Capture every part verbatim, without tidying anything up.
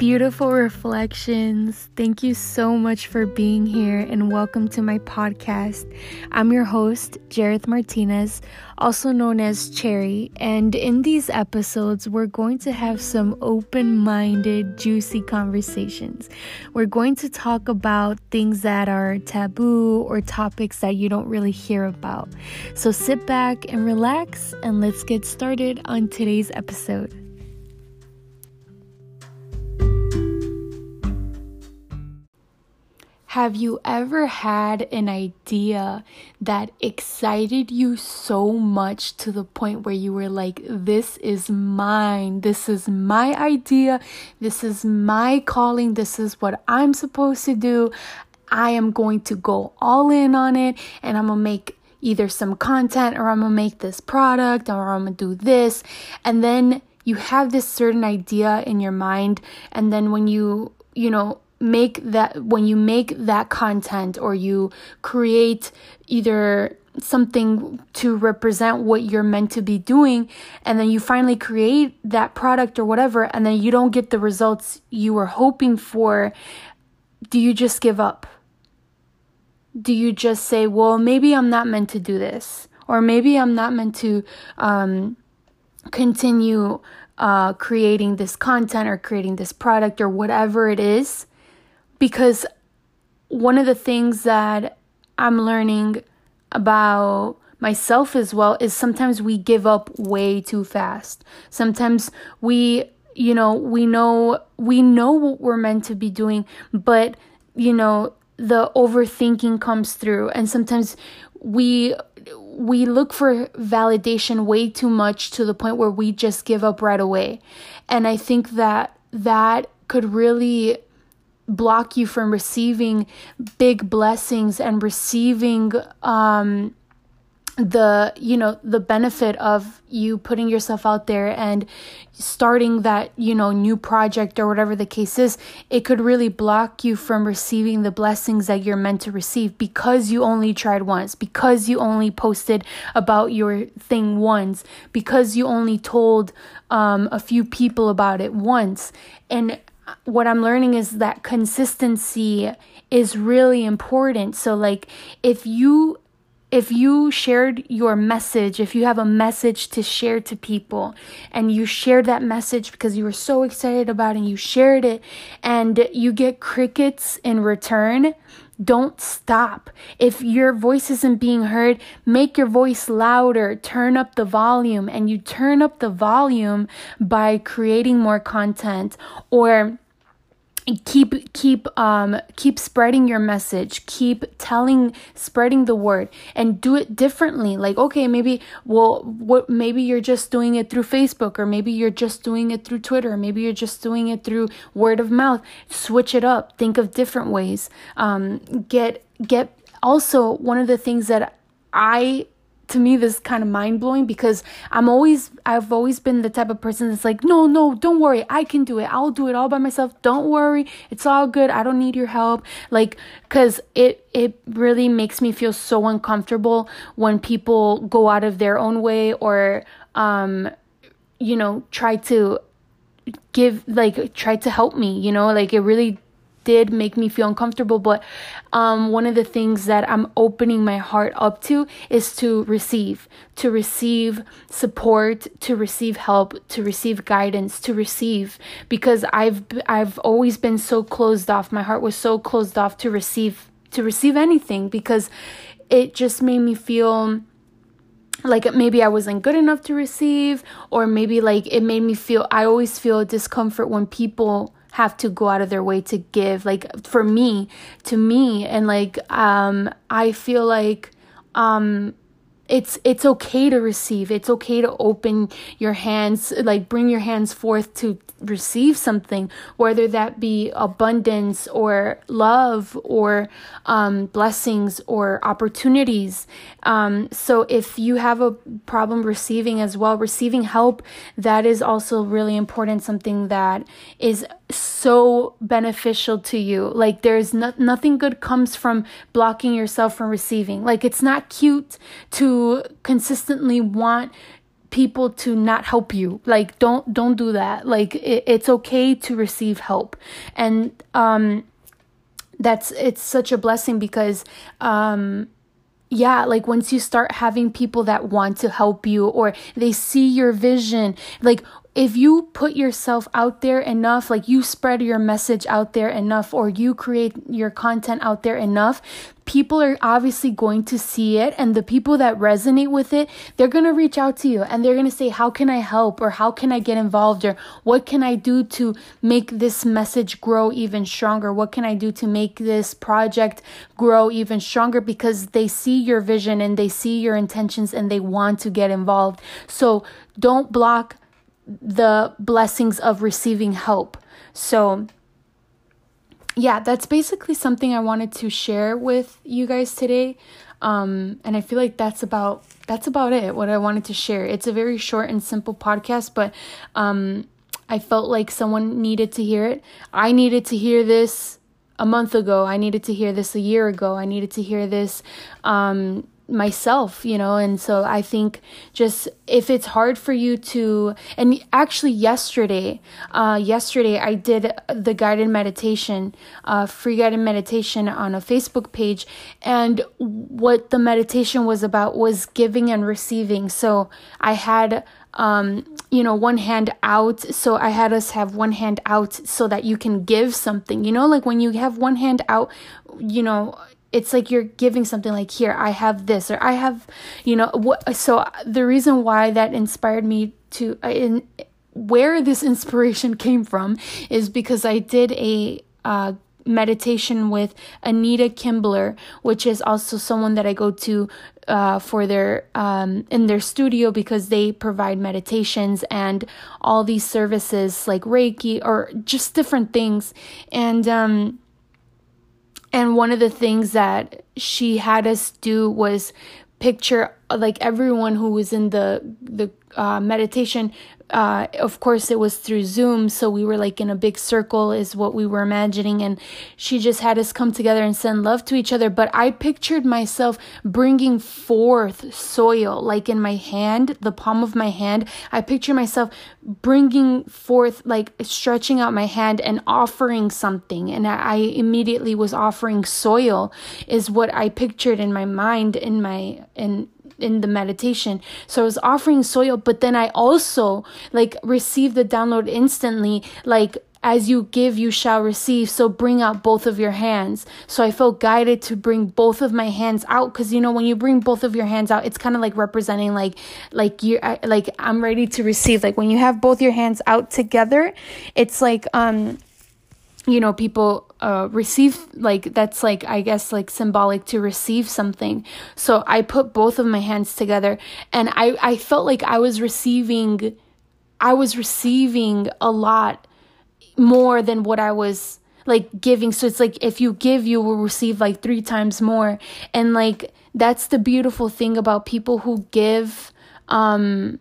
Beautiful reflections. Thank you so much for being here and welcome to my podcast. I'm your host, Jareth Martinez, also known as Cherry, and in these episodes, we're going to have some open-minded, juicy conversations. We're going to talk about things that are taboo or topics that you don't really hear about. So sit back and relax, and let's get started on today's episode. Have you ever had an idea that excited you so much to the point where you were like, this is mine, this is my idea, this is my calling, this is what I'm supposed to do, I am going to go all in on it, and I'm going to make either some content, or I'm going to make this product, or I'm going to do this, and then you have this certain idea in your mind, and then when you, you know, make that when you make that content or you create either something to represent what you're meant to be doing, and then you finally create that product or whatever, and then you don't get the results you were hoping for, do you just give up? Do you just say, well, maybe I'm not meant to do this, or maybe I'm not meant to um continue uh creating this content or creating this product or whatever it is? Because one of the things that I'm learning about myself as well is sometimes we give up way too fast. Sometimes we, you know, we know, we know what we're meant to be doing, but, you know, the overthinking comes through, and sometimes we, we look for validation way too much to the point where we just give up right away. And I think that that could really block you from receiving big blessings and receiving um the you know the benefit of you putting yourself out there and starting that you know new project or whatever the case is. It could really block you from receiving the blessings that you're meant to receive because you only tried once, because you only posted about your thing once, because you only told um a few people about it once. And what I'm learning is that consistency is really important. So like if you if you shared your message, if you have a message to share to people, and you shared that message because you were so excited about it, and you shared it, and you get crickets in return, don't stop. If your voice isn't being heard, make your voice louder, turn up the volume, and you turn up the volume by creating more content, or keep keep um keep spreading your message, keep telling spreading the word, and do it differently. Like, okay, maybe well what maybe you're just doing it through Facebook, or maybe you're just doing it through Twitter, or maybe you're just doing it through word of mouth. Switch it up, think of different ways. Um get get also one of the things that I to me, this is kind of mind-blowing, because I'm always, I've always been the type of person that's like, no, no, don't worry, I can do it. I'll do it all by myself. Don't worry. It's all good. I don't need your help. Like, because it, it really makes me feel so uncomfortable when people go out of their own way, or, um, you know, try to give, like, try to help me, you know, like it really did make me feel uncomfortable. But um, one of the things that I'm opening my heart up to is to receive, to receive support, to receive help, to receive guidance, to receive, because I've I've always been so closed off. My heart was so closed off to receive, to receive anything, because it just made me feel like maybe I wasn't good enough to receive, or maybe like it made me feel, I always feel discomfort when people have to go out of their way to give, like for me, to me. And like, um, I feel like, um, it's, it's okay to receive. It's okay to open your hands, like bring your hands forth to receive something, whether that be abundance or love or, um, blessings or opportunities. Um, so if you have a problem receiving as well, receiving help, that is also really important. Something that is so beneficial to you. Like there's no, nothing good comes from blocking yourself from receiving. Like it's not cute to consistently want people to not help you. Like, don't don't do that. Like, it, it's okay to receive help. And um that's it's such a blessing because um yeah, like once you start having people that want to help you, or they see your vision, like if you put yourself out there enough, like you spread your message out there enough, or you create your content out there enough, people are obviously going to see it. And the people that resonate with it, they're going to reach out to you and they're going to say, how can I help? Or how can I get involved? Or what can I do to make this message grow even stronger? What can I do to make this project grow even stronger? Because they see your vision and they see your intentions and they want to get involved. So don't block the blessings of receiving help. So yeah, that's basically something I wanted to share with you guys today. Um, and I feel like that's about, that's about it, what I wanted to share. It's a very short and simple podcast, but, um, I felt like someone needed to hear it. I needed to hear this a month ago. I needed to hear this a year ago. I needed to hear this, um, myself, you know. And so I think just if it's hard for you to, and actually yesterday uh yesterday I did the guided meditation, uh free guided meditation on a Facebook page, and what the meditation was about was giving and receiving. So I had um you know one hand out, so I had us have one hand out so that you can give something, you know, like when you have one hand out, you know, it's like you're giving something, like, here, I have this, or I have, you know, what. So the reason why that inspired me to, uh, in, where this inspiration came from is because I did a uh, meditation with Anita Kimbler, which is also someone that I go to uh, for their, um, in their studio, because they provide meditations and all these services like Reiki or just different things. And, um, And one of the things that she had us do was picture like everyone who was in the the uh, meditation. Uh, of course, it was through Zoom, so we were like in a big circle is what we were imagining. And she just had us come together and send love to each other. But I pictured myself bringing forth soil, like in my hand, the palm of my hand. I picture myself bringing forth, like stretching out my hand and offering something. And I, I immediately was offering soil, is what I pictured in my mind, in my, in, in the meditation. So I was offering soil, but then I also like received the download instantly, like, as you give, you shall receive. So bring out both of your hands. So I felt guided to bring both of my hands out. Cause you know, when you bring both of your hands out, it's kind of like representing like, like you, like I'm ready to receive. Like when you have both your hands out together, it's like, um, you know, people uh, receive, like, that's like, I guess, like symbolic to receive something. So I put both of my hands together, and I, I felt like I was receiving, I was receiving a lot more than what I was like giving. So it's like, if you give, you will receive like three times more. And like, that's the beautiful thing about people who give um,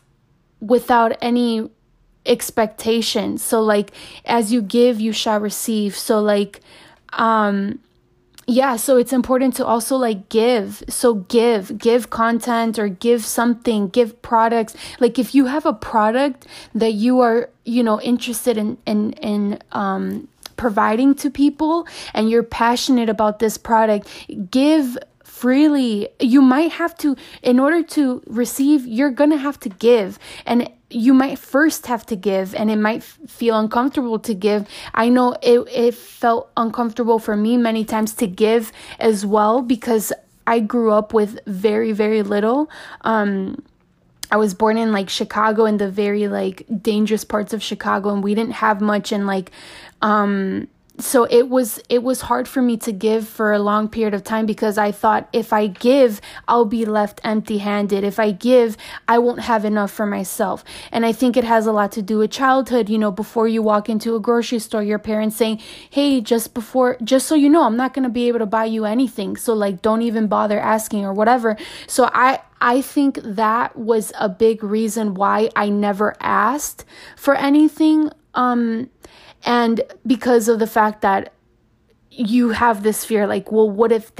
without any expectations. So like, as you give, you shall receive. So like, um, yeah, so it's important to also like give. So give, give content or give something, give products. Like if you have a product that you are, you know, interested in, in, in, um, providing to people, and you're passionate about this product, give freely. You might have to, in order to receive, you're going to have to give. And you might first have to give, and it might f- feel uncomfortable to give. I know it, it felt uncomfortable for me many times to give as well, because I grew up with very, very little. Um, I was born in like Chicago, in the very like dangerous parts of Chicago, and we didn't have much. And like, um, so it was, it was hard for me to give for a long period of time, because I thought if I give, I'll be left empty handed. If I give, I won't have enough for myself. And I think it has a lot to do with childhood. You know, before you walk into a grocery store, your parents saying, hey, just before, just so you know, I'm not going to be able to buy you anything. So like, don't even bother asking or whatever. So I, I think that was a big reason why I never asked for anything. Um, And because of the fact that you have this fear, like, well, what if they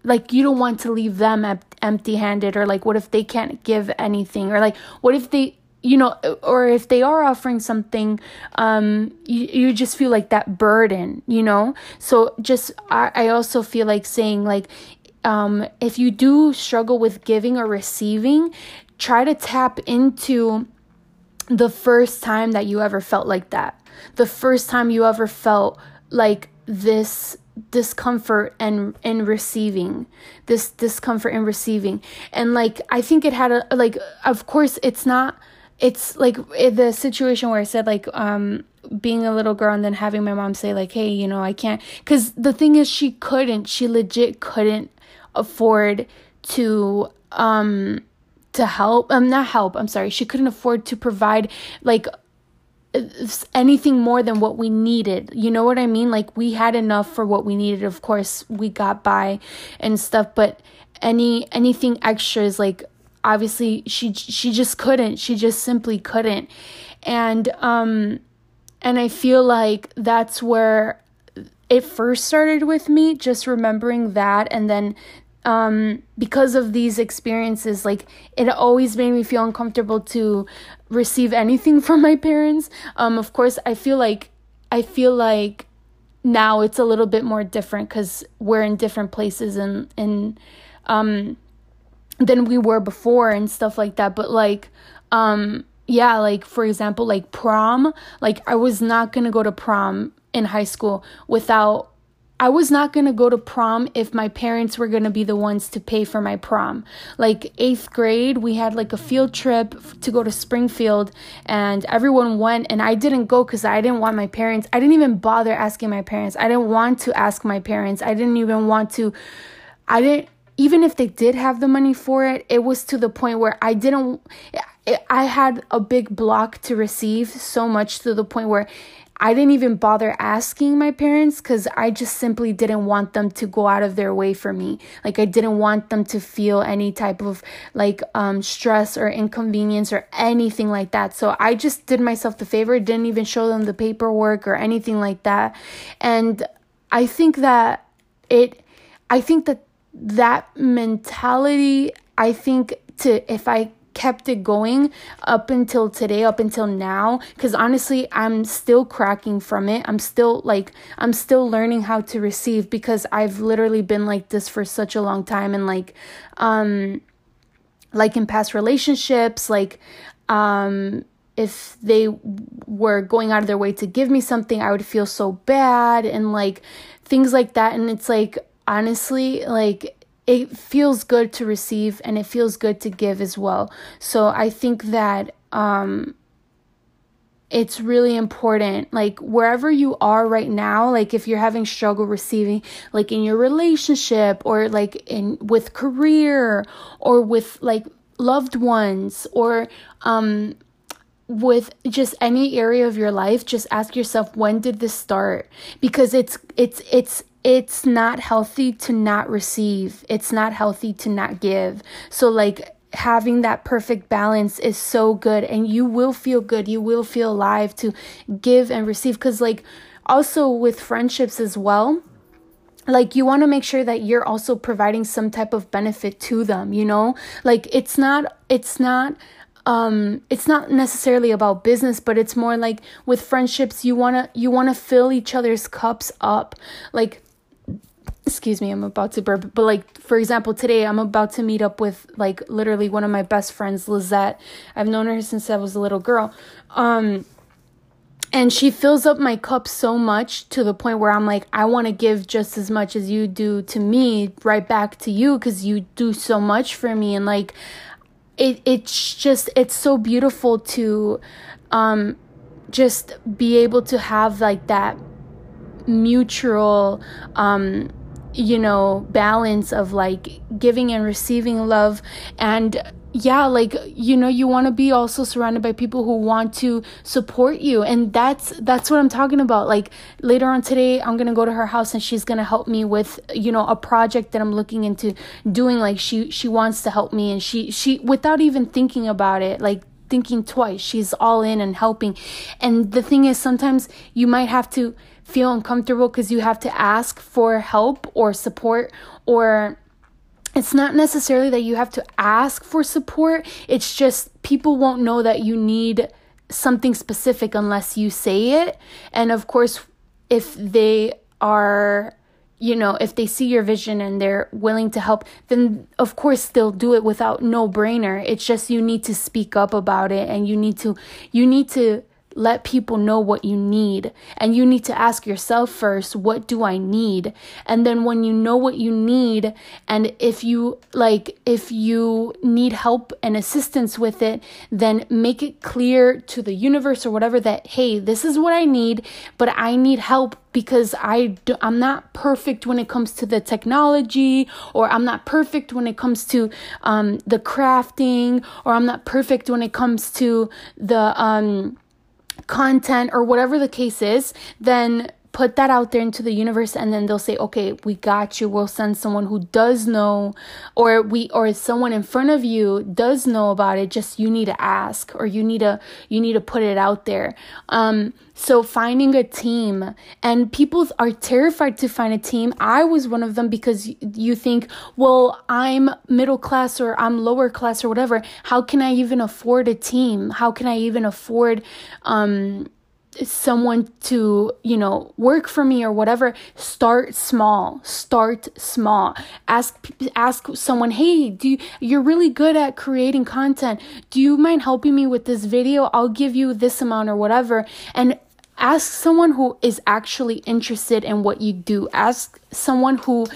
like you don't want to leave them em- empty handed, or like what if they can't give anything, or like what if they, you know, or if they are offering something, um, you, you just feel like that burden, you know? So just, I, I also feel like saying like, um, if you do struggle with giving or receiving, try to tap into the first time that you ever felt like that. The first time you ever felt like this discomfort and in receiving, this discomfort in receiving. And like, I think it had a, like, of course it's not, it's like the situation where I said like, um, being a little girl and then having my mom say like, hey, you know, I can't, because the thing is she couldn't, she legit couldn't afford to, um, to help, um, not help, I'm sorry. She couldn't afford to provide like anything more than what we needed. You know what I mean? Like we had enough for what we needed. Of course, we got by and stuff, but any anything extra is like, obviously she she just couldn't. She just simply couldn't. And um and I feel like that's where it first started with me, just remembering that. And then um because of these experiences, like it always made me feel uncomfortable to receive anything from my parents. Um of course I feel like I feel like now it's a little bit more different because we're in different places and and um than we were before and stuff like that. But like um yeah, like for example, like prom, like I was not gonna go to prom in high school without I was not going to go to prom if my parents were going to be the ones to pay for my prom. Like eighth grade, we had like a field trip to go to Springfield and everyone went and I didn't go because I didn't want my parents. I didn't even bother asking my parents. I didn't want to ask my parents. I didn't even want to, I didn't, even if they did have the money for it, it was to the point where I didn't, I had a big block to receive, so much to the point where I didn't even bother asking my parents because I just simply didn't want them to go out of their way for me. Like I didn't want them to feel any type of like um stress or inconvenience or anything like that. So I just did myself the favor, didn't even show them the paperwork or anything like that. And I think that it, I think that that mentality, I think to, if I kept it going up until today, up until now, because honestly I'm still cracking from it. I'm still like I'm still learning how to receive because I've literally been like this for such a long time. And like um like in past relationships, like um if they were going out of their way to give me something, I would feel so bad and like things like that. And it's like honestly, like it feels good to receive and it feels good to give as well. So I think that um, it's really important, like wherever you are right now, like if you're having struggle receiving, like in your relationship or like in with career or with like loved ones or um, with just any area of your life, just ask yourself, when did this start? Because it's it's it's it's not healthy to not receive. It's not healthy to not give. So like having that perfect balance is so good, and you will feel good. You will feel alive to give and receive. Because like also with friendships as well, like you want to make sure that you're also providing some type of benefit to them, you know? Like it's not, it's not, um, it's not necessarily about business, but it's more like with friendships, you want to, you want to fill each other's cups up. Like, excuse me, I'm about to burp. But like, for example, today I'm about to meet up with like literally one of my best friends, Lizette. I've known her since I was a little girl. Um, and she fills up my cup so much to the point where I'm like, I want to give just as much as you do to me right back to you, because you do so much for me. And like, it it's just, it's so beautiful to um, just be able to have like that mutual um you know balance of like giving and receiving love. And yeah, like, you know, you want to be also surrounded by people who want to support you. And that's that's what I'm talking about. Like later on today, I'm gonna go to her house and she's gonna help me with, you know, a project that I'm looking into doing. Like she she wants to help me, and she she without even thinking about it, like thinking twice, she's all in and helping. And the thing is, sometimes you might have to feel uncomfortable because you have to ask for help or support, or it's not necessarily that you have to ask for support. It's just people won't know that you need something specific unless you say it. And of course, if they are, you know, if they see your vision and they're willing to help, then of course they'll do it without no brainer. It's just you need to speak up about it, and you need to, you need to let people know what you need. And you need to ask yourself first, what do I need? And then when you know what you need, and if you like, if you need help and assistance with it, then make it clear to the universe or whatever that, hey, this is what I need, but I need help because I do, I'm not perfect when it comes to the technology, or I'm not perfect when it comes to um, the crafting, or I'm not perfect when it comes to the um, content, or whatever the case is. Then put that out there into the universe, and then they'll say, okay, we got you. We'll send someone who does know, or we, or someone in front of you does know about it. Just you need to ask, or you need to, you need to put it out there. Um, so finding a team, and people are terrified to find a team. I was one of them, because you think, well, I'm middle class or I'm lower class or whatever. How can I even afford a team? How can I even afford, um, someone to, you know, work for me or whatever? Start small. Start small. Ask ask someone, hey, do you, you're really good at creating content. Do you mind helping me with this video? I'll give you this amount or whatever. And ask someone who is actually interested in what you do. Ask someone who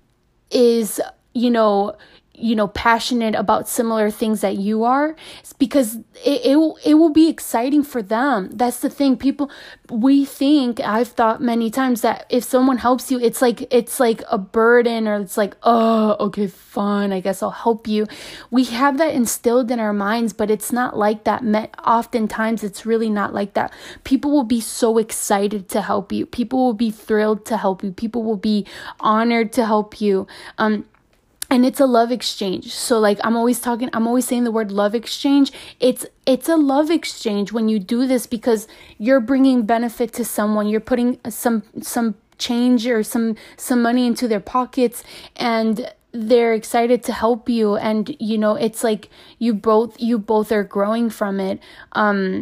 is, you know, you know, passionate about similar things that you are, because it, it will, it will be exciting for them. That's the thing. People, we think, I've thought many times that if someone helps you, it's like, it's like a burden, or it's like, oh, okay, fine, I guess I'll help you. We have that instilled in our minds, but it's not like that. Oftentimes it's really not like that. People will be so excited to help you. People will be thrilled to help you. People will be honored to help you. Um, And it's a love exchange. So like I'm always talking, I'm always saying the word love exchange. It's it's a love exchange when you do this, because you're bringing benefit to someone. You're putting some some change or some some money into their pockets, and they're excited to help you. And you know, it's like you both you both are growing from it. Um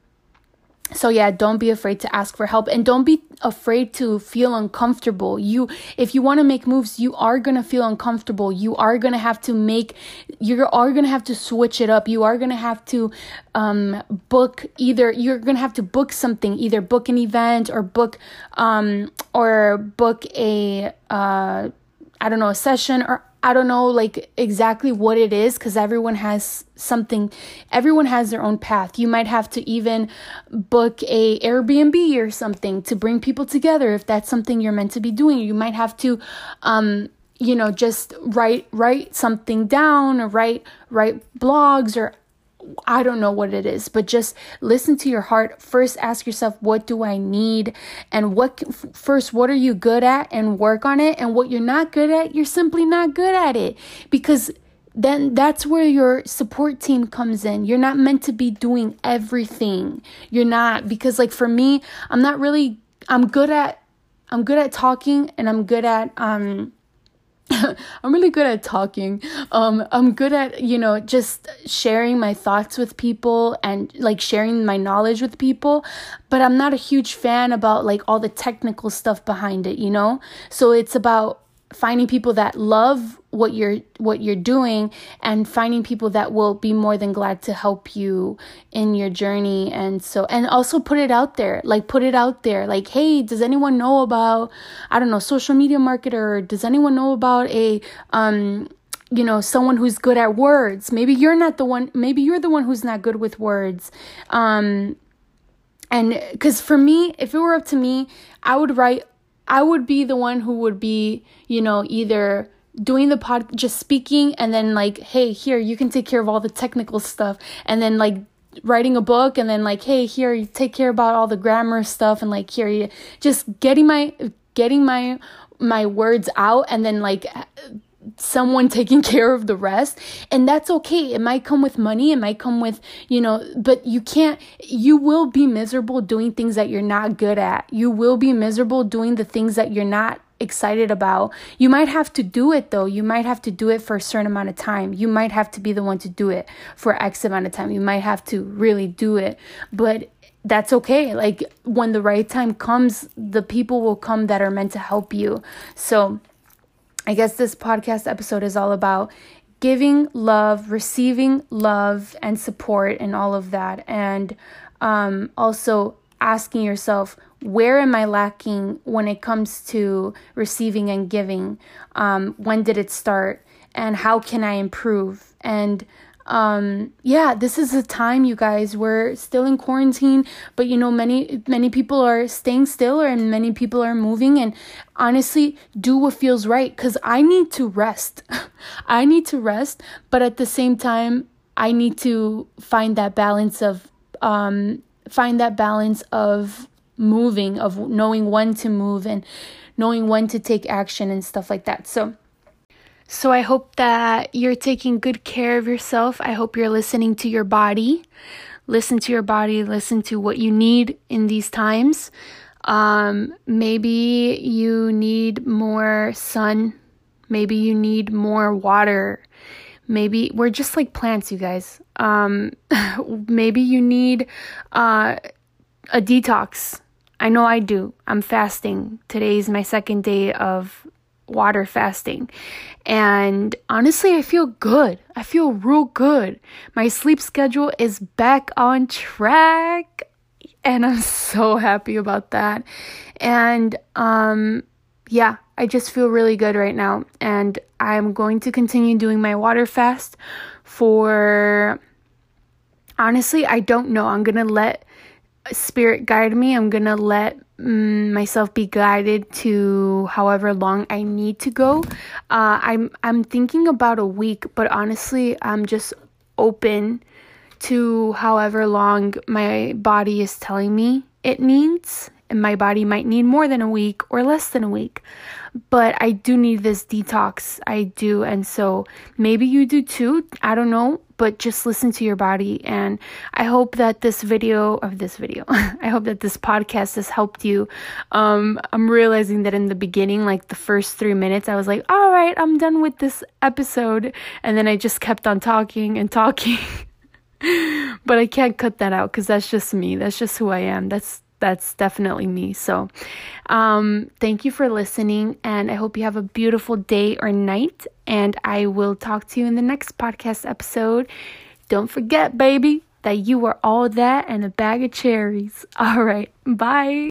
So yeah, don't be afraid to ask for help, and don't be afraid to feel uncomfortable. You, if you want to make moves, you are going to feel uncomfortable. You are going to have to make, you are going to have to switch it up. You are going to have to um, book either, you're going to have to book something, either book an event or book, um, or book a, uh, I don't know, a session, or I don't know like exactly what it is, because everyone has something, everyone has their own path. You might have to even book a Airbnb or something to bring people together if that's something you're meant to be doing. You might have to, um, you know, just write write something down, or write write blogs, or I don't know what it is, but just listen to your heart. First, ask yourself, what do I need? And what, first, what are you good at, and work on it. And what you're not good at, you're simply not good at it, because then that's where your support team comes in. You're not meant to be doing everything. You're not, because like for me, I'm not really, I'm good at, I'm good at talking, and I'm good at, um, I'm really good at talking. Um, I'm good at, you know, just sharing my thoughts with people, and like sharing my knowledge with people. But I'm not a huge fan about like all the technical stuff behind it, you know? So it's about finding people that love what you're what you're doing, and finding people that will be more than glad to help you in your journey. And so, and also put it out there, like put it out there, like, hey, does anyone know about, I don't know, social media marketer? Does anyone know about a, um, you know, someone who's good at words? Maybe you're not the one, maybe you're the one who's not good with words. Um, and because for me, if it were up to me, I would write, I would be the one who would be, you know, either doing the pod, just speaking, and then like, hey, here, you can take care of all the technical stuff, and then like writing a book, and then like, hey, here, you take care about all the grammar stuff, and like, here, you just getting my, getting my, my words out, and then like someone taking care of the rest. And that's okay. It might come with money. It might come with, you know, but you can't, you will be miserable doing things that you're not good at. You will be miserable doing the things that you're not excited about. You might have to do it though. You might have to do it for a certain amount of time. You might have to be the one to do it for X amount of time. You might have to really do it, but that's okay. Like when the right time comes, the people will come that are meant to help you. So I guess this podcast episode is all about giving love, receiving love and support and all of that. And um, also asking yourself, where am I lacking when it comes to receiving and giving? Um, when did it start? And how can I improve? And um, yeah, this is a time, you guys, we're still in quarantine, but you know, many, many people are staying still and many people are moving, and honestly, do what feels right. Cause I need to rest. I need to rest, but at the same time, I need to find that balance of, um, find that balance of moving, of knowing when to move and knowing when to take action and stuff like that. So, so I hope that you're taking good care of yourself. I hope you're listening to your body. Listen to your body. Listen to what you need in these times. Um, maybe you need more sun. Maybe you need more water. Maybe we're just like plants, you guys. Um, maybe you need uh, a detox. I know I do. I'm fasting. Today's my second day of water fasting. And honestly, I feel good. I feel real good. My sleep schedule is back on track. And I'm so happy about that. And um, yeah, I just feel really good right now. And I'm going to continue doing my water fast for, honestly, I don't know. I'm going to let spirit guide me. I'm going to let mm, myself be guided to however long I need to go. Uh, I'm, I'm thinking about a week, but honestly, I'm just open to however long my body is telling me it needs. And my body might need more than a week or less than a week. But I do need this detox. I do. And so maybe you do too. I don't know. But just listen to your body. And I hope that this video of this video, I hope that this podcast has helped you. Um, I'm realizing that in the beginning, like the first three minutes, I was like, all right, I'm done with this episode. And then I just kept on talking and talking. But I can't cut that out because that's just me. That's just who I am. That's That's definitely me. So um, thank you for listening, and I hope you have a beautiful day or night, and I will talk to you in the next podcast episode. Don't forget, baby, that you are all that and a bag of cherries. All right. Bye.